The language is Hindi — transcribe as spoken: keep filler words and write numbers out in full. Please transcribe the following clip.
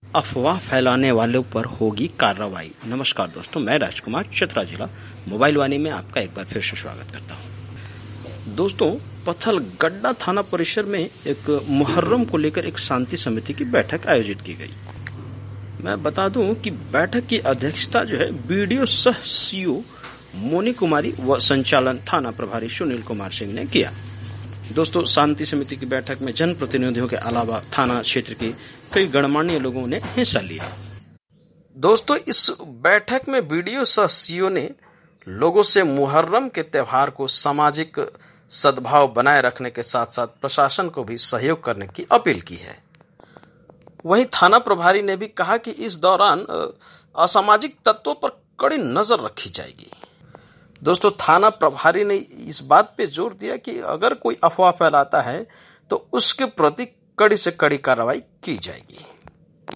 अफवाह फैलाने वालों पर होगी कार्रवाई। नमस्कार दोस्तों, मैं राजकुमार चतरा जिला मोबाइल वाणी में आपका एक बार फिर से स्वागत करता हूं। दोस्तों, पत्थलगड्डा थाना परिसर में एक मुहर्रम को लेकर एक शांति समिति की बैठक आयोजित की गई। मैं बता दूं कि बैठक की अध्यक्षता जो है बीडीओ सह सीओ मोनी कुमारी व संचालन थाना प्रभारी सुनील कुमार सिंह ने किया। दोस्तों, शांति समिति की बैठक में जनप्रतिनिधियों के अलावा थाना क्षेत्र के कई गणमान्य लोगों ने हिस्सा लिया। दोस्तों, इस बैठक में बीडीओ सह सीओ ने लोगों से मुहर्रम के त्योहार को सामाजिक सद्भाव बनाए रखने के साथ साथ प्रशासन को भी सहयोग करने की अपील की है। वहीं थाना प्रभारी ने भी कहा कि इस दौरान असामाजिक तत्वों पर कड़ी नजर रखी जाएगी। दोस्तों, थाना प्रभारी ने इस बात पे जोर दिया कि अगर कोई अफवाह फैलाता है तो उसके प्रति कड़ी से कड़ी कार्रवाई की जाएगी।